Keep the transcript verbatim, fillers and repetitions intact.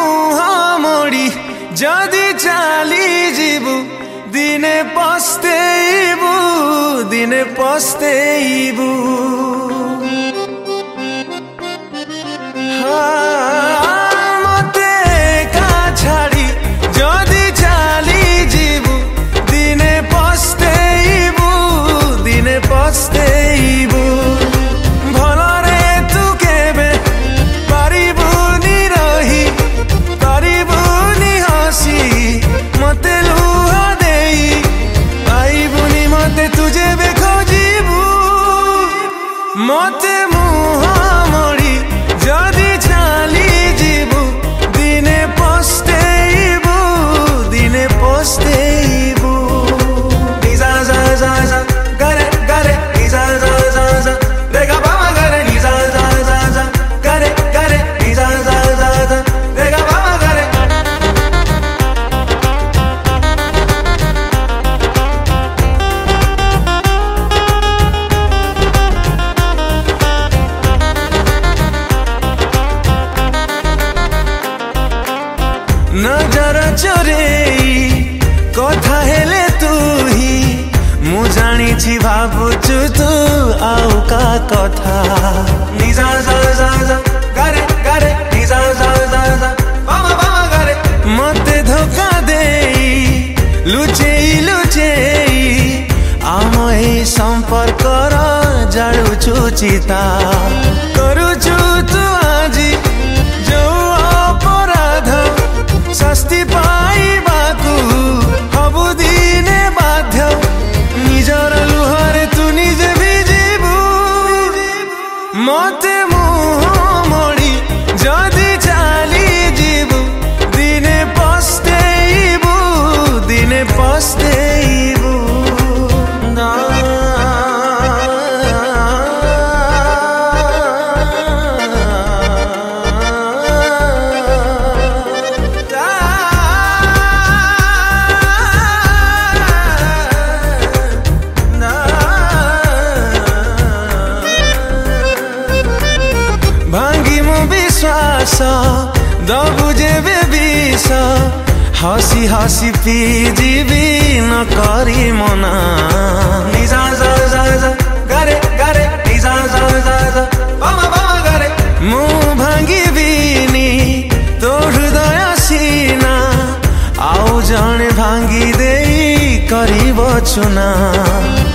मुह मोड़ी जदि चली जीवु दिने पस्तेबु दिने पस्तेबु मते का छाड़ी जदि चली जीवु दिने पस्तेबु दिने पस्तेबु भलरे तू केबे पारिबुनी रही पारिबुनी हसी मते लुहा देई आइबुनी मते तुझे बे खोजिबु मते मुह मोड़ी जदि चली जीवु दिने पस्तेबु दिने पस्तेबु निजा जा जा जा गरे गरे निजा जा जा जा रे गा बाबा गरे निजा जा जा जा गरे गरे निजा जा जा जा रे गा बाबा गरे नजर चोरेई कथा हेले तू ही मु जानी छी भाबुचु तू आउ का कथा निजा जा जा जा गरे गरे निजा जा जा जा बाबा बाबा गरे मते धोखा देई लुचेई लुचेई आम ए संपर्क र जाळुचु चिता करूचु तू आजी जो अपराध शास्ति पाइबाकु हबु दिने बाध्य निजर लुहरे तू निजे भिजिबु मते मुह मोड़ी जदि चली जीवु दिने पस्तेबु दिने पस्तेबु ना भांगी मो विश्वास दबु जेबे विष हसी हसी पी जीवी न करी मना निजा जा जा जा गरे गरे निजा जा जा जा बाबा बाबा गरे मु भांगी बिनी तो हृदय सीना आउ जने भांगी देई करिब चुना।